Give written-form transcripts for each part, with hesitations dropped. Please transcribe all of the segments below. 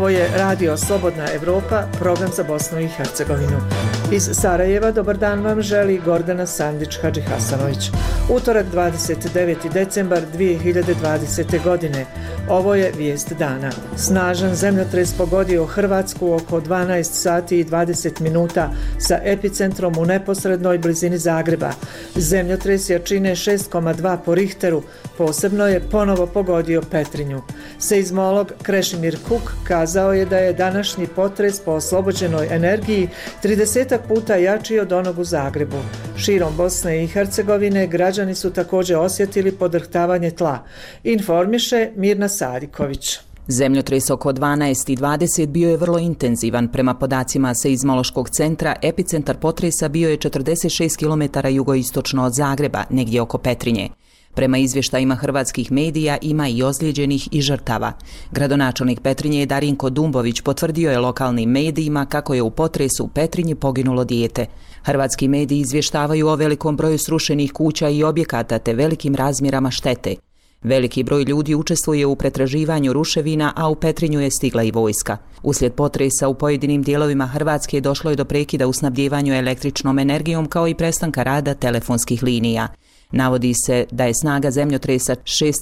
Ovo je Radio Slobodna Evropa, program za Bosnu i Hercegovinu. Iz Sarajeva dobar dan vam želi Gordana Sandić-Hadžihasanović. Utorak 29. decembar 2020. godine. Ovo je vijest dana. Snažan zemljotres pogodio Hrvatsku oko 12 sati i 20 minuta sa epicentrom u neposrednoj blizini Zagreba. Zemljotres jačine 6,2 po Richteru posebno je ponovo pogodio Petrinju. Seizmolog Krešimir Kuk kazao je da je današnji potres po oslobođenoj energiji 30 puta jači od onog u Zagrebu. Širom Bosne i Hercegovine građani su također osjetili podrhtavanje tla. Informiše Mirna Sadiković. Zemljotres oko 12:20 bio je vrlo intenzivan. Prema podacima seizmološkog centra, epicentar potresa bio je 46 km jugoistočno od Zagreba, negdje oko Petrinje. Prema izvještajima hrvatskih medija ima i ozlijeđenih i žrtava. Gradonačelnik Petrinje Darinko Dumbović potvrdio je lokalnim medijima kako je u potresu u Petrinji poginulo dijete. Hrvatski mediji izvještavaju o velikom broju srušenih kuća i objekata te velikim razmjerama štete. Veliki broj ljudi učestvuje u pretraživanju ruševina, a u Petrinju je stigla i vojska. Uslijed potresa u pojedinim dijelovima Hrvatske došlo je do prekida u snabdjevanju električnom energijom kao i prestanka rada telefonskih linija. Navodi se da je snaga zemljotresa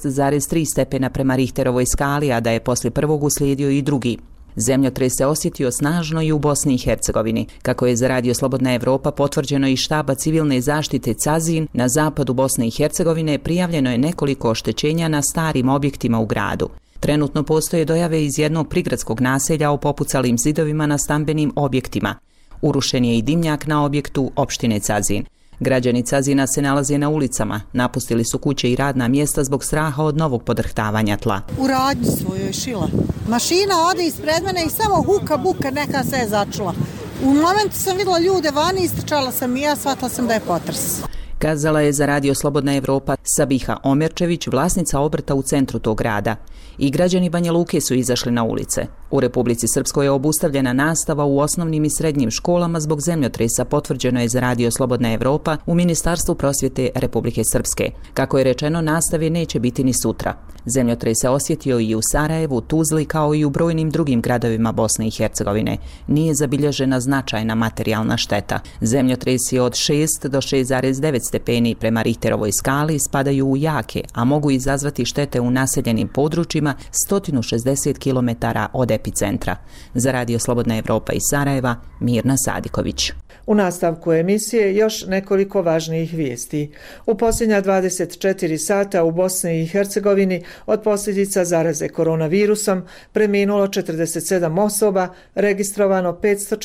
6,3 stepena prema Richterovoj skali, a da je poslije prvog uslijedio i drugi. Zemljotres se osjetio snažno i u Bosni i Hercegovini. Kako je za Radio Slobodna Evropa potvrđeno iz štaba civilne zaštite Cazin, na zapadu Bosne i Hercegovine prijavljeno je nekoliko oštećenja na starim objektima u gradu. Trenutno postoje dojave iz jednog prigradskog naselja o popucalim zidovima na stambenim objektima. Urušen je i dimnjak na objektu opštine Cazin. Građani Cazina se nalaze na ulicama, napustili su kuće i radna mjesta zbog straha od novog podrhtavanja tla. U radnji svojoj šila. Mašina ode ispred mene i samo huka buka neka se je začula. U momentu sam vidjela ljude vani, istrčala sam i ja, shvatila sam da je potres. Kazala je za Radio Slobodna Evropa Sabiha Omerčević, vlasnica obrta u centru tog grada. I građani Banja Luke su izašli na ulice. U Republici Srpskoj je obustavljena nastava u osnovnim i srednjim školama zbog zemljotresa, potvrđeno je za Radio Slobodna Evropa u Ministarstvu prosvjete Republike Srpske. Kako je rečeno, nastave neće biti ni sutra. Zemljotres se osjetio i u Sarajevu, Tuzli kao i u brojnim drugim gradovima Bosne i Hercegovine. Nije zabilježena značajna materijalna šteta. Zemljotresi od 6 do 6,9 stepeni prema Richterovoj skali spadaju u jake, a mogu izazvati štete u naseljenim područjima 160 km od epicentra. Za Radio Slobodna Evropa iz Sarajeva, Mirna Sadiković. U nastavku emisije još nekoliko važnijih vijesti. U posljednja 24 sata u Bosni i Hercegovini od posljedica zaraze koronavirusom preminulo 47 osoba, registrovano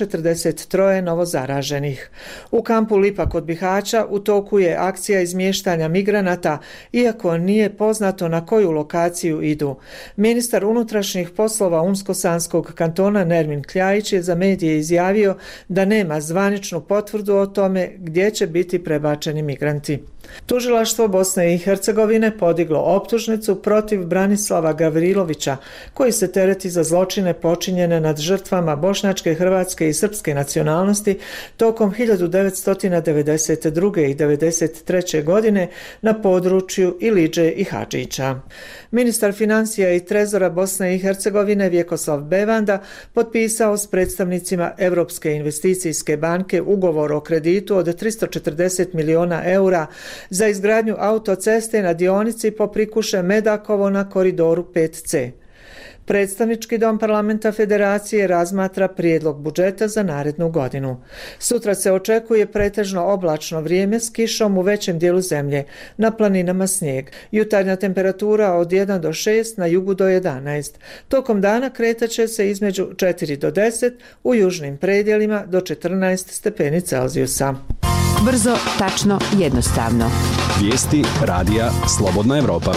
543 novozaraženih. U kampu Lipa kod Bihaća u toku je akcija izmještanja migranata, iako nije poznato na koju lokaciju idu. Ministar unutrašnjih poslova Unsko-Sanskog kantona Nermin Kljajić je za medije izjavio da nema zvaničnu potvrdu o tome gdje će biti prebačeni migranti. Tužilaštvo Bosne i Hercegovine podiglo optužnicu protiv Branislava Gavrilovića, koji se tereti za zločine počinjene nad žrtvama bošnjačke, hrvatske i srpske nacionalnosti tokom 1992. i 1993. godine na području Ilidže i Hadžića. Ministar financija i trezora Bosne i Hercegovine Vjekoslav Bevanda potpisao s predstavnicima Europske investicijske banke ugovor o kreditu od 340 miliona eura za izgradnju autoceste na dionici Poprikuše Medakovo na koridoru 5C. Predstavnički dom parlamenta Federacije razmatra prijedlog budžeta za narednu godinu. Sutra se očekuje pretežno oblačno vrijeme s kišom u većem dijelu zemlje, na planinama snijeg. Jutarnja temperatura od 1 do 6, na jugu do 11. Tokom dana kretaće se između 4 do 10, u južnim predjelima do 14 stepeni Celzijusa. Brzo, tačno, jednostavno. Vijesti Radija Slobodna Evropa.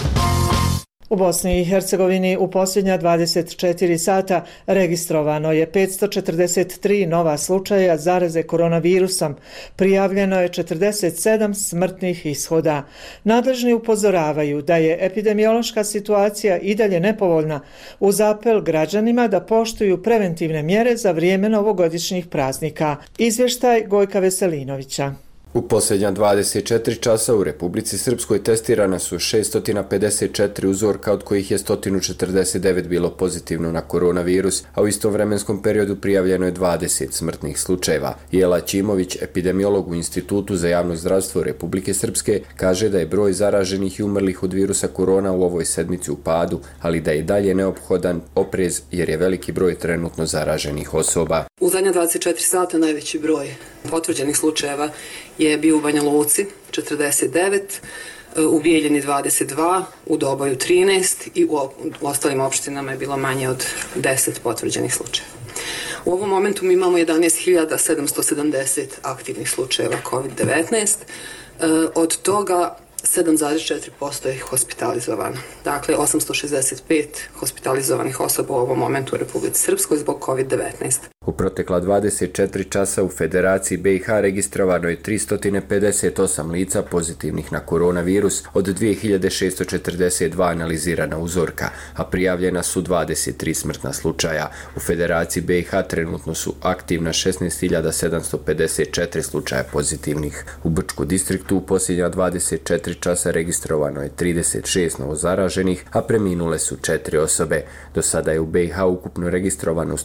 U Bosni i Hercegovini u posljednja 24 sata registrovano je 543 nova slučaja zaraze koronavirusom. Prijavljeno je 47 smrtnih ishoda. Nadležni upozoravaju da je epidemiološka situacija i dalje nepovoljna, uz apel građanima da poštuju preventivne mjere za vrijeme novogodišnjih praznika. Izvještaj Gojka Veselinovića. U posljednja 24 časa u Republici Srpskoj testirana su 654 uzorka, od kojih je 149 bilo pozitivno na koronavirus, a u istom vremenskom periodu prijavljeno je 20 smrtnih slučajeva. Jela Ćimović, epidemiolog u Institutu za javno zdravstvo Republike Srpske, kaže da je broj zaraženih i umrlih od virusa korona u ovoj sedmici u padu, ali da je i dalje neophodan oprez jer je veliki broj trenutno zaraženih osoba. U zadnja 24 sata najveći broj potvrđenih slučajeva je bio u Banja Luci 49, u Bijeljini 22, u Doboju 13 i u ostalim opštinama je bilo manje od 10 potvrđenih slučajeva. U ovom momentu mi imamo 11.770 aktivnih slučajeva COVID-19, od toga 7,4% je hospitalizovano. Dakle, 865 hospitalizovanih osoba u ovom momentu u Republici Srpskoj zbog COVID-19. U protekla 24 časa u Federaciji BiH registrovano je 358 lica pozitivnih na koronavirus od 2642 analizirana uzorka, a prijavljena su 23 smrtna slučaja. U Federaciji BiH trenutno su aktivna 16.754 slučaja pozitivnih. U Brčku distriktu u posljednja 24 časa registrovano je 36 novozaraženih, a preminule su 4 osobe. Do sada je u BiH ukupno registrovano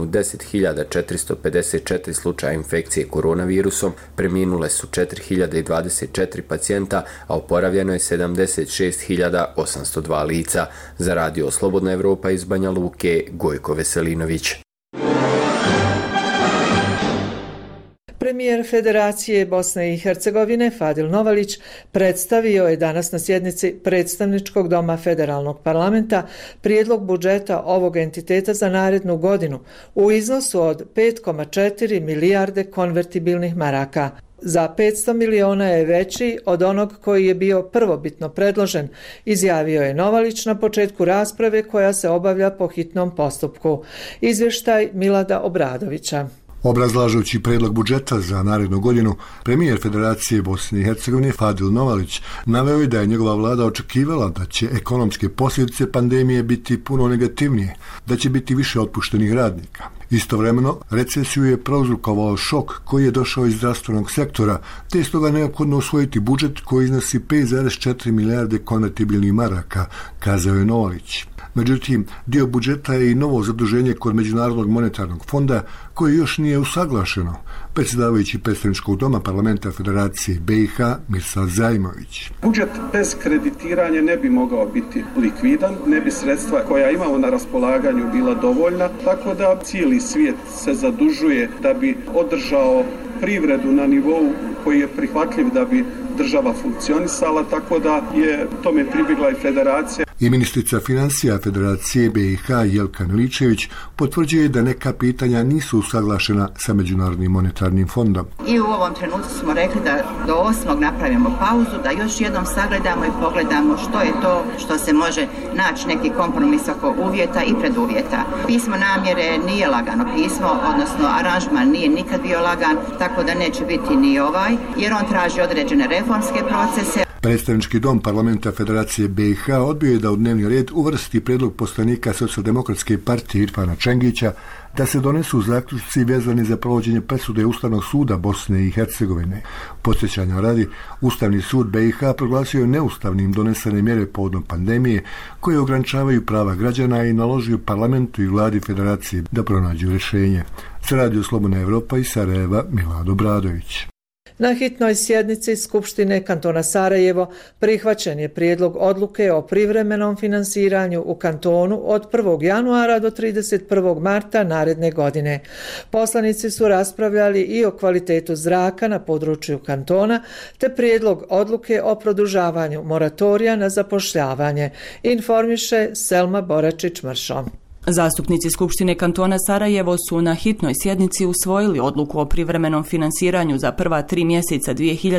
110.454 slučaja infekcije koronavirusom, preminule su 4.024 pacijenta, a oporavljeno je 76.802 lica. Za Radio Slobodna Evropa iz Banja Luke, Gojko Veselinović. Premijer Federacije Bosne i Hercegovine Fadil Novalić predstavio je danas na sjednici Predstavničkog doma Federalnog parlamenta prijedlog budžeta ovog entiteta za narednu godinu u iznosu od 5,4 milijarde konvertibilnih maraka. Za 500 miliona je veći od onog koji je bio prvobitno predložen, izjavio je Novalić na početku rasprave koja se obavlja po hitnom postupku. Izvještaj Milada Obradovića. Obrazlažući predlog budžeta za narednu godinu, premijer Federacije Bosne i Hercegovine Fadil Novalić naveo je da je njegova vlada očekivala da će ekonomske posljedice pandemije biti puno negativnije, da će biti više otpuštenih radnika. Istovremeno, recesiju je prouzrokovao šok koji je došao iz zdravstvenog sektora, te je stoga neophodno usvojiti budžet koji iznosi 5,4 milijarde konvertibilnih maraka, kazao je Novalić. Međutim, dio budžeta je i novo zaduženje kod Međunarodnog monetarnog fonda koje još nije usaglašeno. Predsjedavajući Predstavničkog doma parlamenta Federacije BiH Mirsad Zajmović. Budžet bez kreditiranja ne bi mogao biti likvidan, ne bi sredstva koja imamo na raspolaganju bila dovoljna, tako da cijeli svijet se zadužuje da bi održao privredu na nivou koji je prihvatljiv da bi država funkcionisala, tako da je tome pribjegla i Federacija. I ministrica financija Federacije BiH Jelka Miličević potvrđuje da neka pitanja nisu usaglašena sa Međunarodnim monetarnim fondom. I u ovom trenutku smo rekli da do 8. napravimo pauzu, da još jednom sagledamo i pogledamo što je to što se može naći neki kompromis oko uvjeta i preduvjeta. Pismo namjere nije lagano pismo, odnosno aranžman nije nikad bio lagan, tako da neće biti ni ovaj, jer on traži određene reformske procese. Predstavnički dom parlamenta Federacije BiH odbio je da u dnevni red uvrsti predlog poslanika Socijaldemokratske partije Irfana Čengića da se donesu zaključci vezani za provođenje presude Ustavnog suda Bosne i Hercegovine. Podsjećanja radi, Ustavni sud BiH proglasio je neustavnim donesene mjere povodom pandemije koje ograničavaju prava građana i naložio parlamentu i vladi Federacije da pronađu rješenje. Za Radio Slobodna Evropa iz Sarajeva Milad Obradović. Na hitnoj sjednici Skupštine kantona Sarajevo prihvaćen je prijedlog odluke o privremenom finansiranju u kantonu od 1. januara do 31. marta naredne godine. Poslanici su raspravljali i o kvalitetu zraka na području kantona, te prijedlog odluke o produžavanju moratorija na zapošljavanje, informiše Selma Boračić-Mršo. Zastupnici Skupštine kantona Sarajevo su na hitnoj sjednici usvojili odluku o privremenom finansiranju za prva 3 mjeseca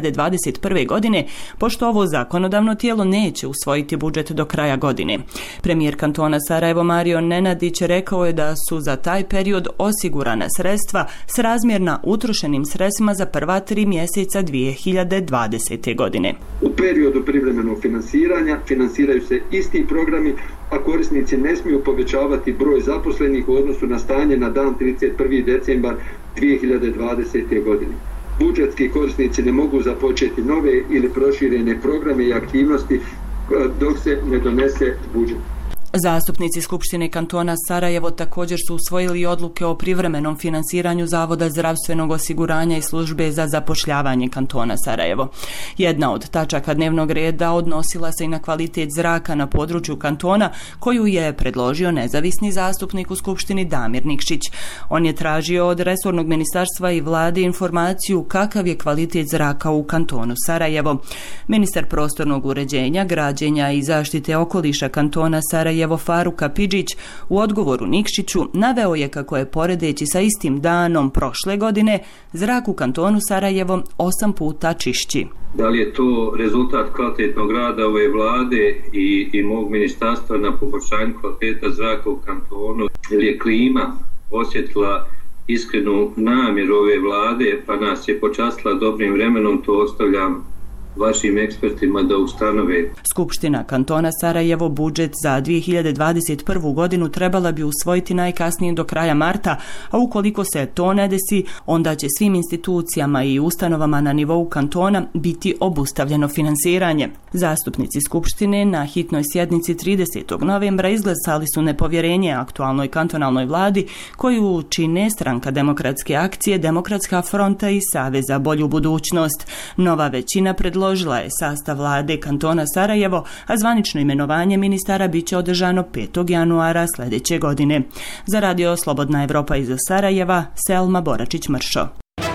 2021. godine, pošto ovo zakonodavno tijelo neće usvojiti budžet do kraja godine. Premijer kantona Sarajevo Mario Nenadić rekao je da su za taj period osigurana sredstva srazmjerna utrošenim sredstvima za prva 3 mjeseca 2020. godine. U periodu privremenog finansiranja finansiraju se isti programi, a korisnici ne smiju povećavati broj zaposlenih u odnosu na stanje na dan 31. decembar 2020. godine. budžetski korisnici ne mogu započeti nove ili proširene programe i aktivnosti dok se ne donese budžet. Zastupnici Skupštine kantona Sarajevo također su usvojili odluke o privremenom finansiranju Zavoda zdravstvenog osiguranja i službe za zapošljavanje kantona Sarajevo. Jedna od tačaka dnevnog reda odnosila se i na kvalitet zraka na području kantona, koju je predložio nezavisni zastupnik u Skupštini Damir Nikšić. On je tražio od resornog ministarstva i vlade informaciju kakav je kvalitet zraka u kantonu Sarajevo. Ministar prostornog uređenja, građenja i zaštite okoliša kantona Sarajevo Faruk Apidžić u odgovoru Nikšiću naveo je kako je poredeći sa istim danom prošle godine zrak u kantonu Sarajevo 8 puta čišći. Da li je to rezultat kvalitetnog rada ove vlade i mog ministarstva na poboljšanju kvaliteta zraka u kantonu ili je klima osjetila iskrenu namjeru ove vlade pa nas je počastila dobrim vremenom, to ostavljam vašim ekspertima da ustanove. Skupština kantona Sarajevo budžet za 2021. godinu trebala bi usvojiti najkasnije do kraja marta, a ukoliko se to ne desi, onda će svim institucijama i ustanovama na nivou kantona biti obustavljeno finansiranje. Zastupnici Skupštine na hitnoj sjednici 30. novembra izglasali su nepovjerenje aktualnoj kantonalnoj vladi koju čine Stranka demokratske akcije, Demokratska fronta i Savez za bolju budućnost. Nova većina predložila je sastav vlade kantona Sarajevo, a zvanično imenovanje ministara biće održano 5. januara sljedeće godine. Za radio Slobodna Evropa iz Sarajeva, Selma Boračić-Mršo.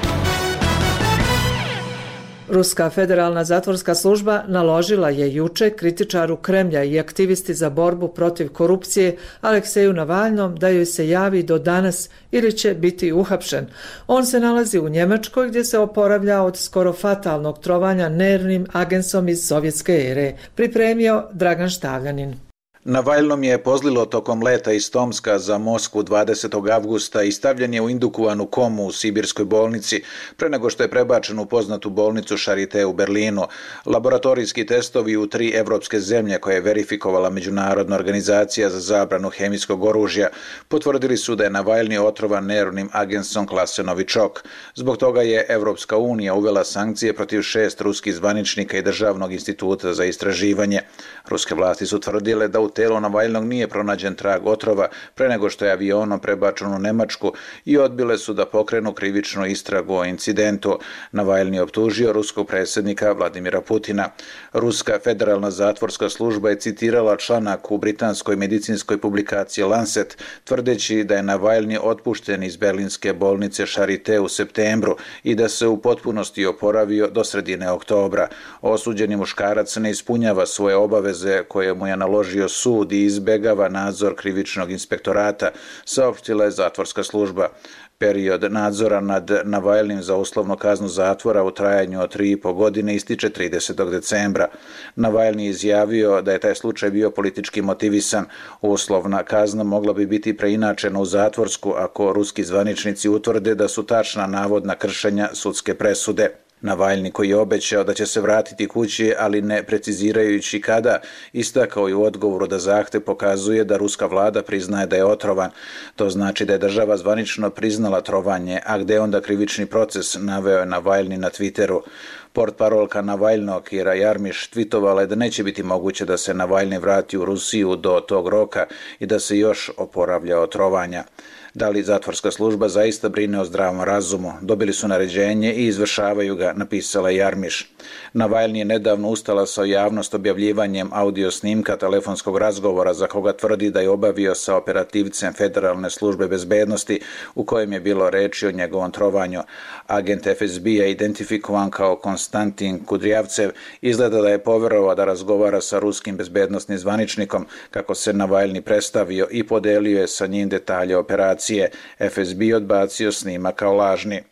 Ruska federalna zatvorska služba naložila je juče kritičaru Kremlja i aktivisti za borbu protiv korupcije Alekseju Navalnom da joj se javi do danas ili će biti uhapšen. On se nalazi u Njemačkoj gdje se oporavlja od skoro fatalnog trovanja nervnim agensom iz sovjetske ere. Pripremio Dragan Štavljanin. Navalnom je pozlilo tokom leta iz Tomska za Moskvu 20. avgusta i stavljen je u indukovanu komu u sibirskoj bolnici pre nego što je prebačen u poznatu bolnicu Charité u Berlinu. Laboratorijski testovi u 3 evropske zemlje koje je verifikovala Međunarodna organizacija za zabranu hemijskog oružja potvrdili su da je Navalni otrovan nervnim agensom klase Novičok. Zbog toga je Evropska unija uvela sankcije protiv 6 ruskih zvaničnika i Državnog instituta za istraživanje. Ruske vlasti su tvrdile da u telu Navalnog nije pronađen trag otrova pre nego što je avionom prebačen u Nemačku i odbile su da pokrenu krivičnu istragu o incidentu. Navalni je optužio ruskog predsjednika Vladimira Putina. Ruska federalna zatvorska služba je citirala članak u britanskoj medicinskoj publikaciji Lancet, tvrdeći da je Navalni otpušten iz berlinske bolnice Charité u septembru i da se u potpunosti oporavio do sredine oktobra. Osuđeni muškarac ne ispunjava svoje obaveze koje mu je naložio sud i izbegava nadzor krivičnog inspektorata, saopštila je zatvorska služba. Period nadzora nad Navalnim za uslovnu kaznu zatvora u trajanju od 3,5 godine ističe 30. decembra. Navalni je izjavio da je taj slučaj bio politički motivisan. Uslovna kazna mogla bi biti preinačena u zatvorsku ako ruski zvaničnici utvrde da su tačna navodna kršenja sudske presude. Navalni, koji je obećao da će se vratiti kući, ali ne precizirajući kada, istakao je u odgovoru da zahtev pokazuje da ruska vlada priznaje da je otrovan. To znači da je država zvanično priznala trovanje, a gde onda krivični proces, naveo je Navalni na Twitteru. Portparolka Navalnog Kira Jarmiš tvitovala je da neće biti moguće da se Navalni vrati u Rusiju do tog roka i da se još oporavlja od trovanja. Da li zatvorska služba zaista brine o zdravom razumu? Dobili su naređenje i izvršavaju ga, napisala Jarmiš. Navalni je nedavno ustalasao javnost objavljivanjem audio snimka telefonskog razgovora za koga tvrdi da je obavio sa operativcem Federalne službe bezbednosti u kojem je bilo reči o njegovom trovanju. Agent FSB-a identifikovan kao Konstantin Kudrijavcev izgleda da je poverovao da razgovara sa ruskim bezbednosnim zvaničnikom kako se Navalni predstavio i podelio je sa njim detalje operacije. FSB odbacio snima kao lažni.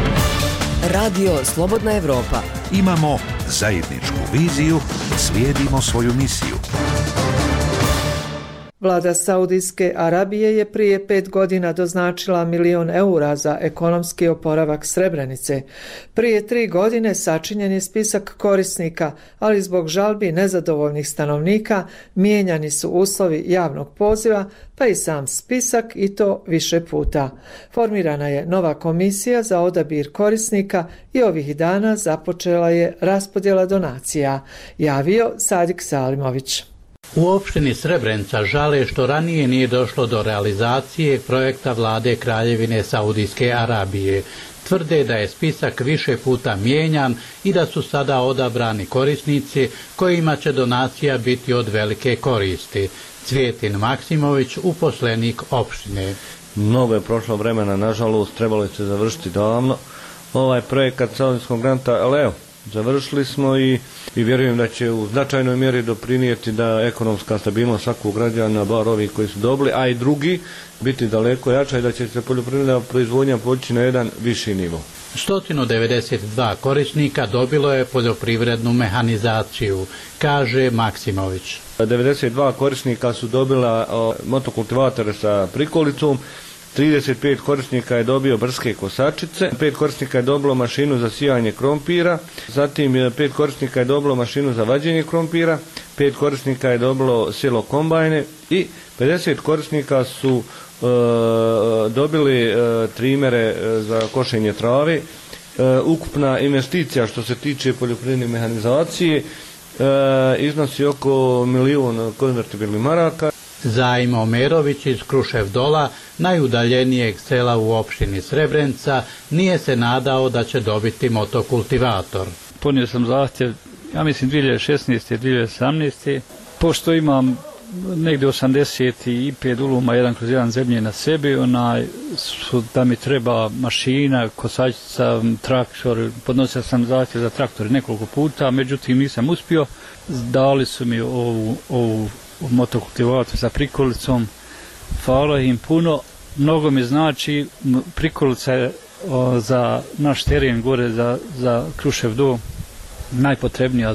Radio Slobodna Evropa. Imamo zajedničku viziju, slijedimo svoju misiju. Vlada Saudijske Arabije je prije 5 godina doznačila 1 milion eura za ekonomski oporavak Srebrenice. Prije 3 godine sačinjen je spisak korisnika, ali zbog žalbi nezadovoljnih stanovnika mijenjani su uslovi javnog poziva, pa i sam spisak, i to više puta. Formirana je nova komisija za odabir korisnika i ovih dana započela je raspodjela donacija, javio Sadik Salimović. U opštini Srebrenica žale što ranije nije došlo do realizacije projekta vlade Kraljevine Saudijske Arabije. Tvrde da je spisak više puta mijenjan i da su sada odabrani korisnici kojima će donacija biti od velike koristi. Cvjetin Maksimović, uposlenik opštine. Mnogo je prošlo vremena, nažalost, trebalo je se završiti davno ovaj projekat Saudijskog granta, ali evo, završili smo i vjerujem da će u značajnoj mjeri doprinijeti da ekonomska stabilnost svakog građana, bar ovi koji su dobili, a i drugi, biti daleko jača i da će se poljoprivredna proizvodnja poći na jedan viši nivo. 192 korisnika dobilo je poljoprivrednu mehanizaciju, kaže Maksimović. 92 korisnika su dobila motokultivatore sa prikolicom, 35 korisnika je dobio brske kosačice, 5 korisnika je dobilo mašinu za sijanje krompira, zatim 5 korisnika je dobilo mašinu za vađenje krompira, 5 korisnika je dobilo silo kombajne i 50 korisnika su dobili trimere za košenje trave. Ukupna investicija što se tiče poljoprivredne mehanizacije iznosi oko 1 milion konvertibilnih maraka. Zajmo Merović iz Kruševdola, najudaljenijeg sela u opštini Srebrenica, nije se nadao da će dobiti motokultivator. Ponio sam zahtjev, ja mislim 2016. 2017. Pošto imam negdje 85 duluma 1/1 zemlje na sebi, da mi treba mašina, kosačica, traktor, podnosio sam zahtjev za traktor nekoliko puta, međutim nisam uspio. Dali su mi ovu motokultivator sa prikolicom, hvala im puno, mnogo mi znači, prikolica je za naš teren gore, za Krušev do, najpotrebnija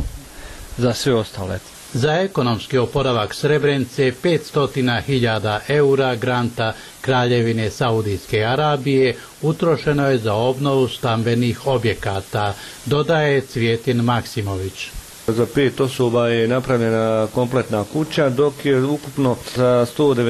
za sve ostale. Za ekonomski oporavak Srebrenice 500.000 eura granta Kraljevine Saudijske Arabije utrošeno je za obnovu stambenih objekata, dodaje Cvjetin Maksimović. Za 5 osoba je napravljena kompletna kuća, dok je ukupno za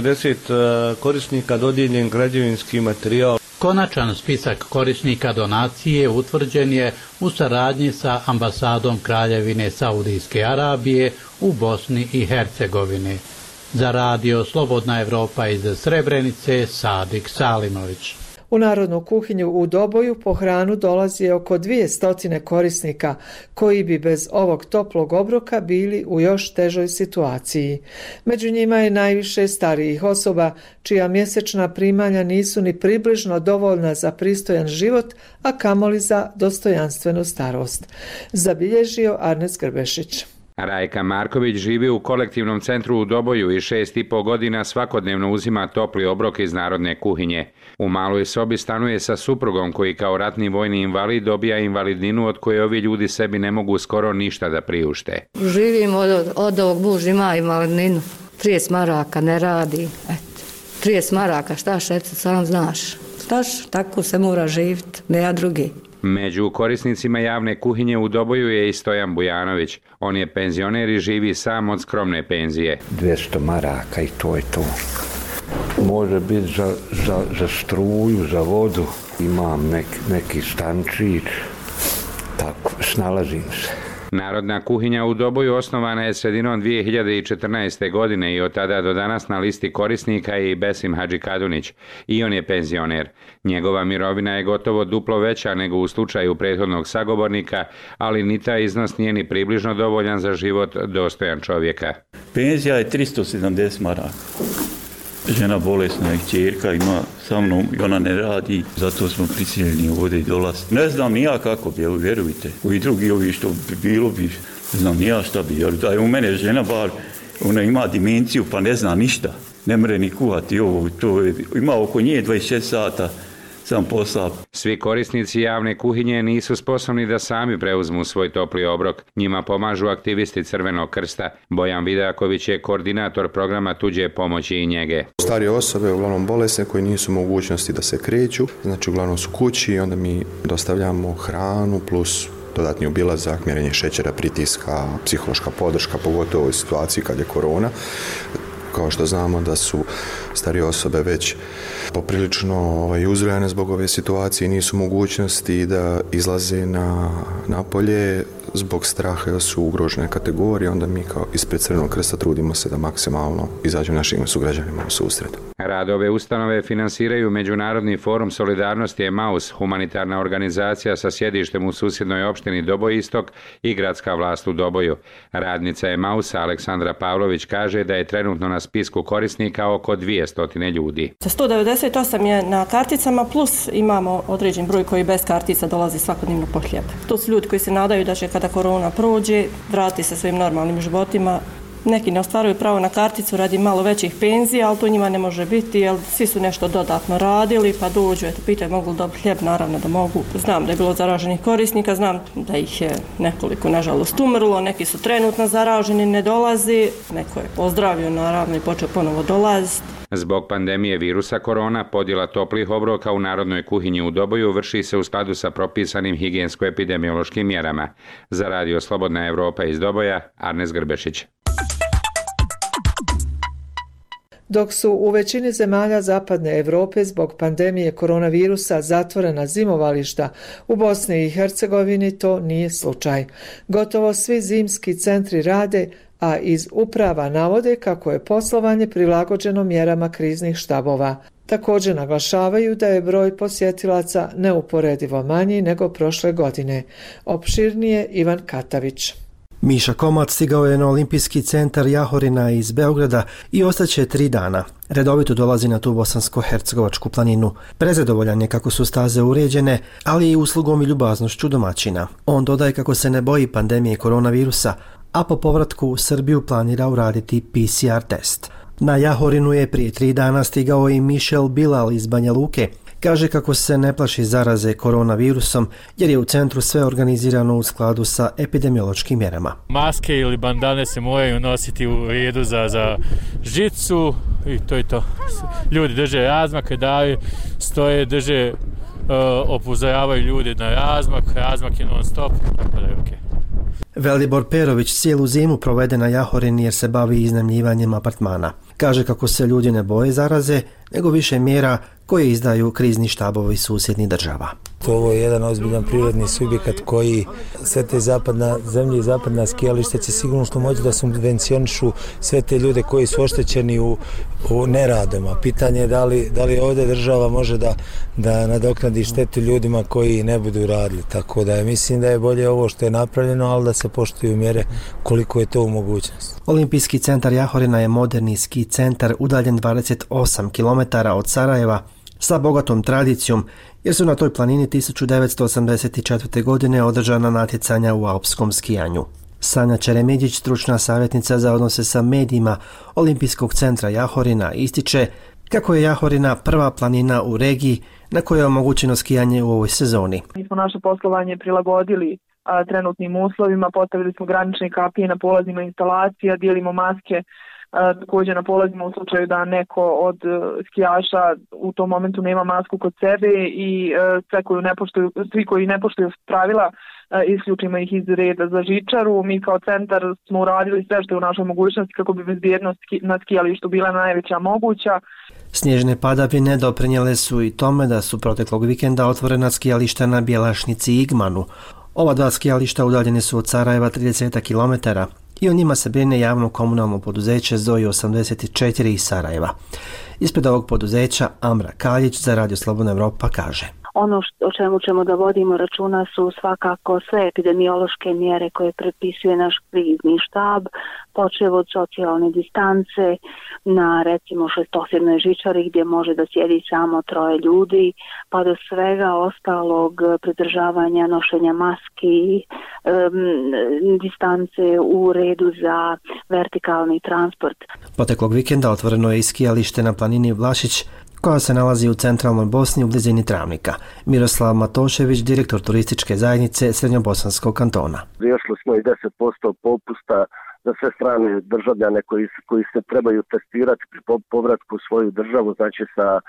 190 korisnika dodijeljen građevinski materijal. Konačan spisak korisnika donacije utvrđen je u saradnji sa ambasadom Kraljevine Saudijske Arabije u Bosni i Hercegovini. Za radio Slobodna Evropa iz Srebrenice, Sadik Salimović. U Narodnu kuhinju u Doboju po hranu dolazi oko 200 korisnika koji bi bez ovog toplog obroka bili u još težoj situaciji. Među njima je najviše starijih osoba čija mjesečna primanja nisu ni približno dovoljna za pristojan život, a kamoli za dostojanstvenu starost. Zabilježio Arnes Grbešić. Rajka Marković živi u kolektivnom centru u Doboju i 6,5 godina svakodnevno uzima topli obrok iz Narodne kuhinje. U maloj sobi stanuje sa suprugom koji kao ratni vojni invalid dobija invalidninu od koje ovi ljudi sebi ne mogu skoro ništa da priušte. Živim od ovog, muž ima invalidninu, 30 maraka ne radi, 30 maraka, šta šeca, sam znaš. Znaš, tako se mora živjeti, ne ja drugi. Među korisnicima javne kuhinje u Doboju je i Stojan Bujanović. On je penzioner i živi sam od skromne penzije. 200 maraka i to je to. Može biti za struju, za vodu. Imam neki stančić, tako, snalazim se. Narodna kuhinja u Doboju osnovana je sredinom 2014. godine i od tada do danas na listi korisnika je i Besim Hadžikadunić. I on je penzioner. Njegova mirovina je gotovo duplo veća nego u slučaju prethodnog sagovornika, ali ni taj iznos nije ni približno dovoljan za život dostojan čovjeka. Penzija je 370 maraka. Žena bolesna i kćerka ima sa mnom i ona ne radi, zato smo prisiljeni ovdje i dolaziti. Ne znam ni ja kako bi, vjerujte. Ovi drugi, ovi što bi bilo bi, ne znam ni ja šta bi, jer da je u mene žena bar, ona ima dimenciju pa ne zna ništa. Ne mre ni kuhati ovo, to je, ima oko nje 26 sata sam posao. Svi korisnici javne kuhinje nisu sposobni da sami preuzmu svoj topli obrok. Njima pomažu aktivisti Crvenog krsta. Bojan Vidaković je koordinator programa tuđe pomoći i njege. Starije osobe, uglavnom bolesne, koji nisu mogućnosti da se kreću, znači uglavnom su kući i onda mi dostavljamo hranu plus dodatni obilazak, mjerenje šećera, pritiska, psihološka podrška, pogotovo u situaciji kad je korona. Kao što znamo da su starije osobe već poprilično uzrojane zbog ove situacije i nisu mogućnosti da izlaze na polje zbog straha jer su ugrožene kategorije, onda mi kao ispred Crvenog krsta trudimo se da maksimalno izađemo našim sugrađanima u susret. Rad ove ustanove finansiraju Međunarodni forum solidarnosti Emaus, humanitarna organizacija sa sjedištem u susjednoj opštini Doboj Istok i gradska vlast u Doboju. Radnica Emausa Aleksandra Pavlović kaže da je trenutno na spisku korisnika oko 200 ljudi. 198 je na karticama, plus imamo određen broj koji bez kartica dolazi svakodnevno po hljeb. To su ljudi koji se nadaju da će kada korona prođe vrati se svojim normalnim životima. Neki ne ostvaruju pravo na karticu radi malo većih penzija, ali to njima ne može biti, jer svi su nešto dodatno radili, pa dođu, pitaju mogu li dobiti hljeb, naravno da mogu. Znam da je bilo zaraženih korisnika, znam da ih je nekoliko, nažalost, umrlo, neki su trenutno zaraženi, ne dolazi, neko je pozdravio, naravno, i počeo ponovo dolaziti. Zbog pandemije virusa korona, podjela toplih obroka u narodnoj kuhinji u Doboju vrši se u skladu sa propisanim higijensko-epidemiološkim mjerama. Za Radio Slobodna Evropa iz Doboja, Arnes Grbešić. Dok su u većini zemalja Zapadne Europe zbog pandemije koronavirusa zatvorena zimovališta, u Bosni i Hercegovini to nije slučaj. Gotovo svi zimski centri rade, a iz uprava navode kako je poslovanje prilagođeno mjerama kriznih štabova. Također naglašavaju da je broj posjetilaca neuporedivo manji nego prošle godine. Opširnije Ivan Katavić. Miša Komac stigao je na Olimpijski centar Jahorina iz Beograda i ostaće 3 dana. Redovito dolazi na tu bosansko-hercegovačku planinu. Prezadovoljan je kako su staze uređene, ali i uslugom i ljubaznošću domaćina. On dodaje kako se ne boji pandemije koronavirusa, a po povratku u Srbiju planira uraditi PCR test. Na Jahorinu je prije 3 dana stigao i Mišel Bilal iz Banja Luke. Kaže kako se ne plaši zaraze koronavirusom jer je u centru sve organizirano u skladu sa epidemiološkim mjerama. Maske ili bandane se moraju nositi u redu za žicu i to je to. Ljudi drže razmak, daju, stoje, drže, upozoravaju ljude na razmak je non stop, tako da je okej. Velibor Perović cijelu zimu provede na Jahorini jer se bavi iznajmljivanjem apartmana. Kaže kako se ljudi ne boje zaraze, nego više mjera koje izdaju krizni štabovi susjednih država. Ovo je jedan ozbiljan prirodni subjekat koji sve te zemlje i zapadna skijališta će sigurno što moći da subvencionišu sve te ljude koji su oštećeni u neradama. Pitanje je da li ovdje država može da nadoknadi štetu ljudima koji ne budu radili. Tako da mislim da je bolje ovo što je napravljeno, ali da se poštuju mjere koliko je to u mogućnosti. Olimpijski centar Jahorina je moderni ski centar udaljen 28 km od Sarajeva sa bogatom tradicijom, jer su na toj planini 1984. godine održana natjecanja u alpskom skijanju. Sanja Čeremidjić, stručna savjetnica za odnose sa medijima Olimpijskog centra Jahorina, ističe kako je Jahorina prva planina u regiji na kojoj je omogućeno skijanje u ovoj sezoni. Mi smo naše poslovanje prilagodili trenutnim uslovima, postavili smo granične kapije na polazima instalacija, dijelimo maske također na polazima u slučaju da neko od skijaša u tom momentu nema masku kod sebe i svi koji ne poštuju pravila isključimo ih iz reda za žičaru. Mi kao centar smo uradili sve što je u našoj mogućnosti kako bi bezbjednost na skijalištu bila najveća moguća. Snježne padavine doprinijele su i tome da su proteklog vikenda otvorena skijališta na Bjelašnici i Igmanu. Ova 2 skijališta udaljene su od Sarajeva 30 km i o njima se brine javno komunalno poduzeće Zoji 84 iz Sarajeva. Ispred ovog poduzeća Amra Kaljić za Radio Slobodna Evropa kaže: Ono o čemu ćemo da vodimo računa su svakako sve epidemiološke mjere koje prepisuje naš krizni štab, počev od socijalne distance na recimo šestosjednoj žičari gdje može da sjedi samo 3 ljudi, pa do svega ostalog pridržavanja nošenja maski, distance u redu za vertikalni transport. Proteklog vikenda otvoreno je i skijalište na planini Vlašić koja se nalazi u centralnoj Bosni u blizini Travnika. Miroslav Matošević, direktor turističke zajednice Srednjobosanskog kantona. Riješili smo i 10% popusta za sve strane državljane koji se trebaju testirati pri povratku u svoju državu, znači sa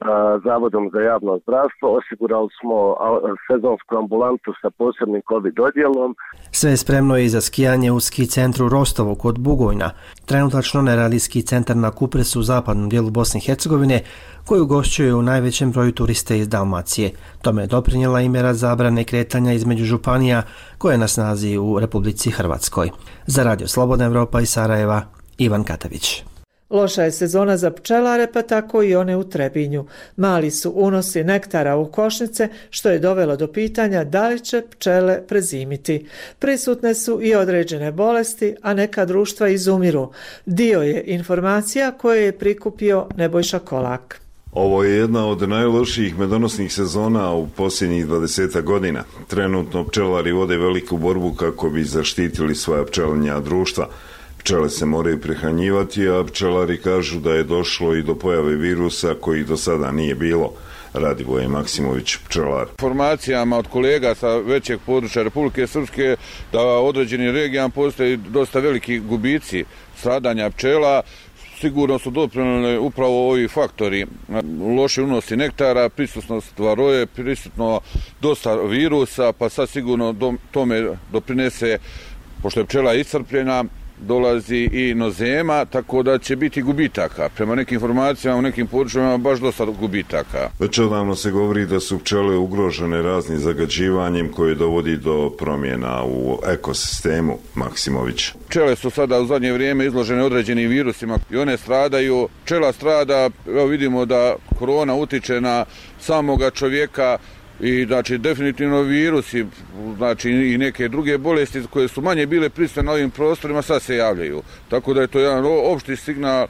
Zavodom za javno zdravstvo. Osigurali smo sezonsku ambulantu sa posebnim COVID odjelom. Sve je spremno i za skijanje u ski centru Rostovo kod Bugojna. Trenutačno ne radi ski centar na Kupresu u zapadnom dijelu Bosne i Hercegovine, koji ugošćuje u najvećem broju turiste iz Dalmacije. Tome je doprinijela i mjera zabrane kretanja između županija koje je na snazi u Republici Hrvatskoj. Za Radio Slobodna Evropa iz Sarajeva, Ivan Katavić. Loša je sezona za pčelare, pa tako i one u Trebinju. Mali su unosi nektara u košnice, što je dovelo do pitanja da li će pčele prezimiti. Prisutne su i određene bolesti, a neka društva izumiru. Dio je informacija koje je prikupio Nebojša Kolak. Ovo je jedna od najlošijih medonosnih sezona u posljednjih 20 godina. Trenutno pčelari vode veliku borbu kako bi zaštitili svoja pčelinja društva. Pčele se moraju prehranjivati, a pčelari kažu da je došlo i do pojave virusa koji do sada nije bilo. Radivoje Maksimović, pčelar. Informacijama od kolega sa većeg područja Republike Srpske da određenim regijama postoje dosta veliki gubici stradanja pčela. Sigurno su doprinijeli upravo ovi faktori. Loši unosi nektara, prisutnost varoje, prisutno dosta virusa, pa sad sigurno tome doprinese, pošto je pčela iscrpljena, dolazi i inozema, tako da će biti gubitaka. Prema nekim informacijama u nekim područjima baš dosta gubitaka. Već odavno se govori da su pčele ugrožene raznim zagađivanjem koje dovodi do promjena u ekosistemu. Maksimović. Pčele su sada u zadnje vrijeme izložene određenim virusima i one stradaju. Pčela strada, evo vidimo da korona utiče na samoga čovjeka, i znači definitivno virusi, znači i neke druge bolesti koje su manje bile prisutne na ovim prostorima sad se javljaju. Tako da je to jedan opšti signal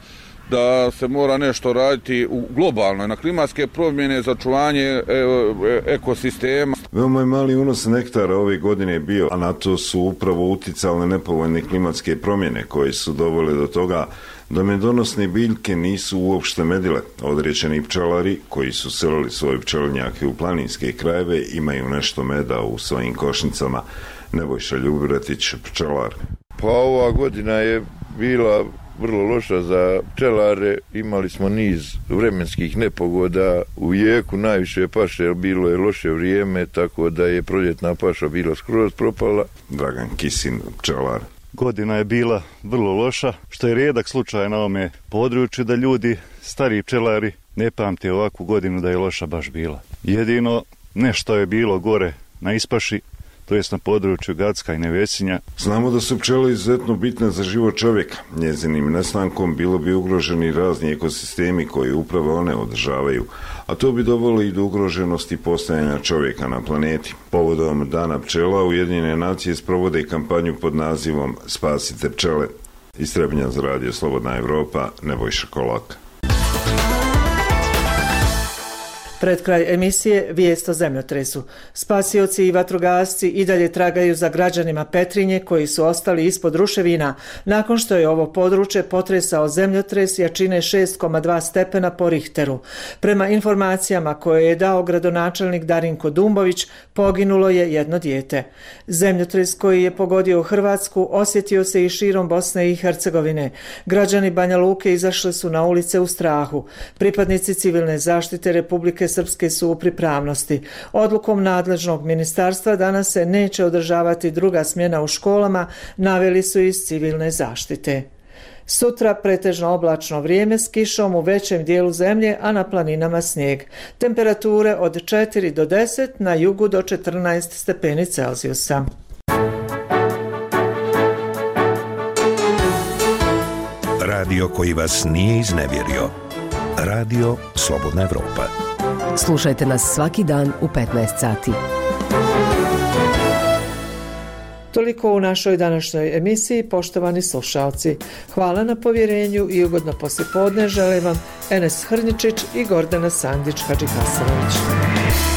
da se mora nešto raditi globalno na klimatske promjene za očuvanje ekosistema. Veoma je mali unos nektara ove godine bio, a na to su upravo uticale nepovoljne klimatske promjene koje su dovele do toga da medonosne biljke nisu uopšte medile. Određeni pčelari koji su selili svoje pčelinjake u planinske krajeve imaju nešto meda u svojim košnicama. Nebojša Ljubiratić, pčelar. Pa ova godina je bila vrlo loša za pčelare. Imali smo niz vremenskih nepogoda. U jeku najviše paše, bilo je loše vrijeme, tako da je proljetna paša bila skroz propala. Dragan Kisin, pčelar. Godina je bila vrlo loša, što je rijedak slučaj na ovome području da ljudi, stari pčelari, ne pamte ovakvu godinu da je loša baš bila. Jedino nešto je bilo gore na ispaši, to jest na području Gacka i Nevesinja. Znamo da su pčele izuzetno bitne za život čovjeka. Njezinim nestankom bilo bi ugroženi razni ekosistemi koji upravo one održavaju, a to bi dovelo i do ugroženosti postojanja čovjeka na planeti. Povodom Dana pčela Ujedinjene nacije sprovode kampanju pod nazivom Spasite pčele. Iz Trebinja za Radio Slobodna Evropa, Nebojša Kolak. Pred kraj emisije vijest o zemljotresu. Spasioci i vatrogasci i dalje tragaju za građanima Petrinje koji su ostali ispod ruševina nakon što je ovo područje potresao zemljotres jačine 6,2 stepena po Richteru. Prema informacijama koje je dao gradonačelnik Darinko Dumbović, poginulo je jedno dijete. Zemljotres koji je pogodio Hrvatsku osjetio se i širom Bosne i Hercegovine. Građani Banja Luke izašli su na ulice u strahu. Pripadnici civilne zaštite Republike Srpske su u pripravnosti. Odlukom nadležnog ministarstva danas se neće održavati druga smjena u školama, naveli su iz civilne zaštite. Sutra pretežno oblačno vrijeme s kišom u većem dijelu zemlje, a na planinama snijeg. Temperature od 4 do 10, na jugu do 14 stepeni Celzijusa. Radio koji vas nije iznevjerio. Radio Slobodna Evropa. Slušajte nas svaki dan u 15 sati. Toliko u našoj današnjoj emisiji, poštovani slušalci. Hvala na povjerenju i ugodno poslijepodne žele vam Enes Hrničić i Gordana Sandić-Hadžikasarović.